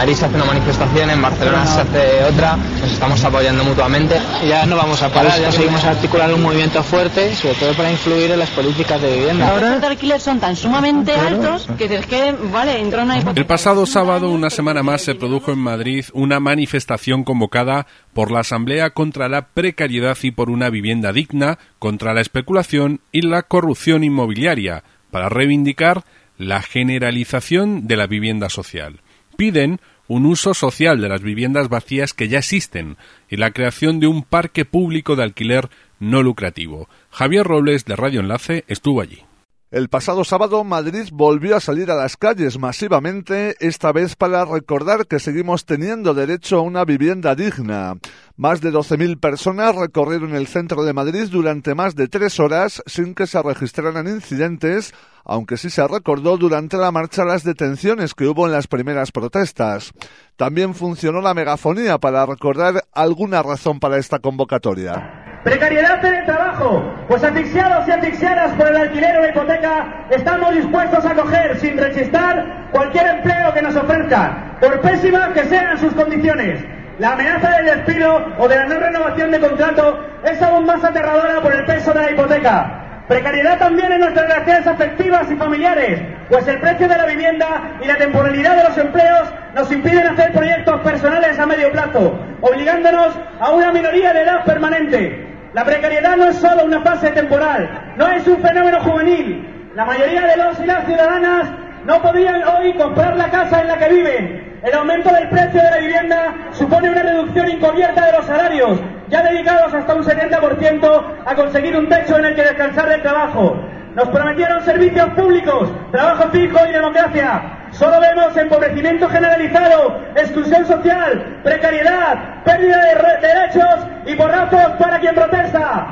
París se hace una manifestación, en Barcelona se hace otra, nos estamos apoyando mutuamente. Ya no vamos a parar, ya seguimos articulando un movimiento fuerte, sobre todo para influir en las políticas de vivienda. Los precios de alquiler son tan sumamente altos que es que, vale, entra una hipoteca. El pasado sábado, una semana más, se produjo en Madrid una manifestación convocada por la Asamblea contra la precariedad y por una vivienda digna, contra la especulación y la corrupción inmobiliaria, para reivindicar la generalización de la vivienda social. Piden un uso social de las viviendas vacías que ya existen y la creación de un parque público de alquiler no lucrativo. Javier Robles, de Radio Enlace, estuvo allí. El pasado sábado, Madrid volvió a salir a las calles masivamente, esta vez para recordar que seguimos teniendo derecho a una vivienda digna. Más de 12.000 personas recorrieron el centro de Madrid durante más de 3 horas sin que se registraran incidentes, aunque sí se recordó durante la marcha las detenciones que hubo en las primeras protestas. También funcionó la megafonía para recordar alguna razón para esta convocatoria. Precariedad en el trabajo, pues asfixiados y asfixiadas por el alquiler o la hipoteca, estamos dispuestos a coger sin rechistar cualquier empleo que nos ofrezca, por pésimas que sean sus condiciones. La amenaza del despido o de la no renovación de contrato es aún más aterradora por el peso de la hipoteca. Precariedad también en nuestras relaciones afectivas y familiares, pues el precio de la vivienda y la temporalidad de los empleos nos impiden hacer proyectos personales a medio plazo, obligándonos a una minoría de edad permanente. La precariedad no es solo una fase temporal, no es un fenómeno juvenil. La mayoría de los y las ciudadanas no podían hoy comprar la casa en la que viven. El aumento del precio de la vivienda supone una reducción encubierta de los salarios, ya dedicados hasta un 70% a conseguir un techo en el que descansar del trabajo. Nos prometieron servicios públicos, trabajo fijo y democracia. Solo vemos empobrecimiento generalizado, exclusión social, precariedad, pérdida de derechos y porrazos para quien protesta.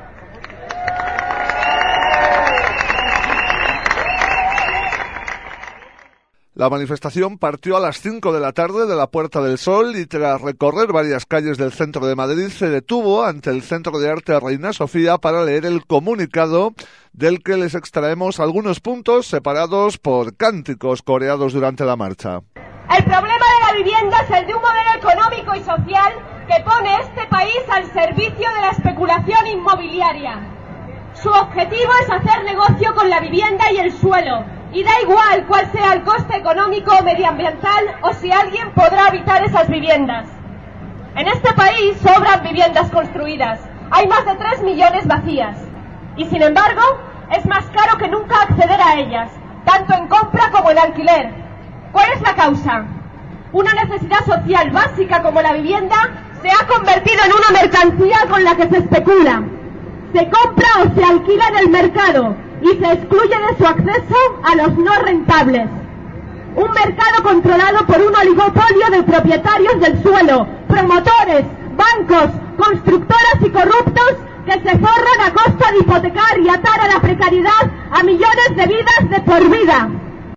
La manifestación partió a las 5 de la tarde de la Puerta del Sol y tras recorrer varias calles del centro de Madrid se detuvo ante el Centro de Arte Reina Sofía para leer el comunicado del que les extraemos algunos puntos separados por cánticos coreados durante la marcha. El problema de la vivienda es el de un modelo económico y social que pone este país al servicio de la especulación inmobiliaria. Su objetivo es hacer negocio con la vivienda y el suelo. Y da igual cuál sea el coste económico o medioambiental o si alguien podrá habitar esas viviendas. En este país sobran viviendas construidas. Hay más de 3 millones vacías. Y sin embargo, es más caro que nunca acceder a ellas, tanto en compra como en alquiler. ¿Cuál es la causa? Una necesidad social básica como la vivienda se ha convertido en una mercancía con la que se especula. Se compra o se alquila en el mercado y se excluye de su acceso a los no rentables. Un mercado controlado por un oligopolio de propietarios del suelo, promotores, bancos, constructoras y corruptos que se forran a costa de hipotecar y atar a la precariedad a millones de vidas de por vida.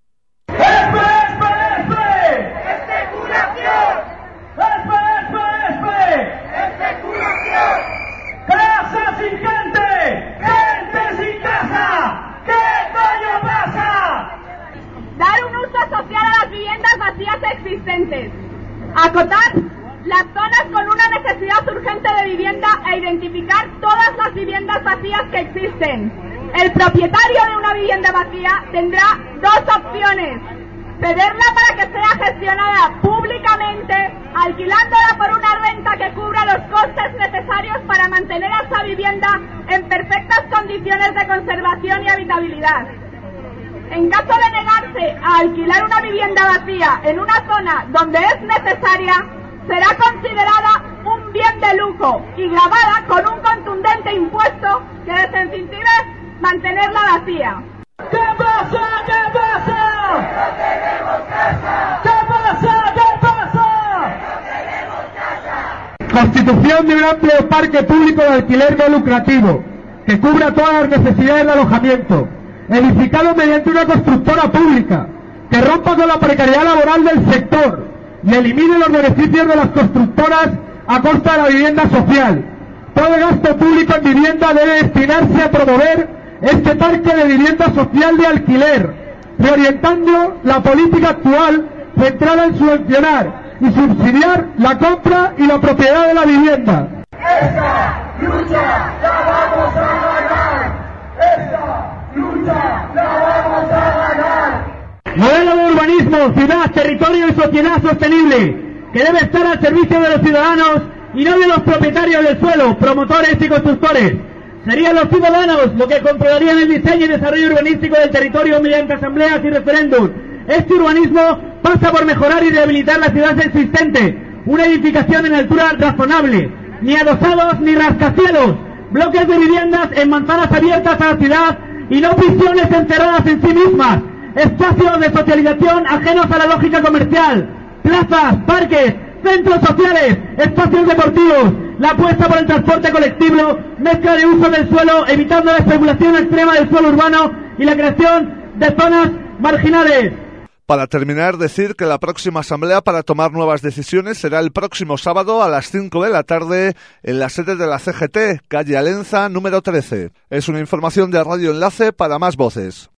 ¡Casa sin gente! ¡Gente sin casa! ¿Qué coño pasa? Dar un uso social a las viviendas vacías existentes. Acotar las zonas con una necesidad urgente de vivienda e identificar todas las viviendas vacías que existen. El propietario de una vivienda vacía tendrá 2 opciones: cederla para que sea gestionada públicamente, alquilándola por una renta que cubra los costes necesarios para mantener a esa vivienda en perfectas condiciones de conservación y habitabilidad. En caso de negarse a alquilar una vivienda vacía en una zona donde es necesaria, será considerada un bien de lujo y gravada con un contundente impuesto que desincentive mantenerla vacía. ¿Qué pasa? ¿Qué pasa? ¡No tenemos casa! ¿Qué pasa? ¿Qué pasa? ¡No tenemos casa! Constitución de un amplio parque público de alquiler no lucrativo, que cubra todas las necesidades de alojamiento, edificado mediante una constructora pública, que rompa con la precariedad laboral del sector y elimine los beneficios de las constructoras a costa de la vivienda social. Todo el gasto público en vivienda debe destinarse a promover este parque de vivienda social de alquiler, reorientando la política actual centrada en subvencionar y subsidiar la compra y la propiedad de la vivienda. ¡Esta lucha la vamos a ganar! ¡Esta lucha la vamos a ganar! Modelo de urbanismo, ciudad, territorio y sociedad sostenible, que debe estar al servicio de los ciudadanos y no de los propietarios del suelo, promotores y constructores. Serían los ciudadanos los que controlarían el diseño y desarrollo urbanístico del territorio mediante asambleas y referéndum. Este urbanismo pasa por mejorar y rehabilitar la ciudad existente, una edificación en altura razonable, ni adosados ni rascacielos, bloques de viviendas en manzanas abiertas a la ciudad y no prisiones encerradas en sí mismas, espacios de socialización ajenos a la lógica comercial, plazas, parques, centros sociales, espacios deportivos, la apuesta por el transporte colectivo, mezcla de uso del suelo, evitando la especulación extrema del suelo urbano y la creación de zonas marginales. Para terminar, decir que la próxima asamblea para tomar nuevas decisiones será el próximo sábado a las 5 de la tarde en la sede de la CGT, calle Alenza, número 13. Es una información de Radio Enlace para Más Voces.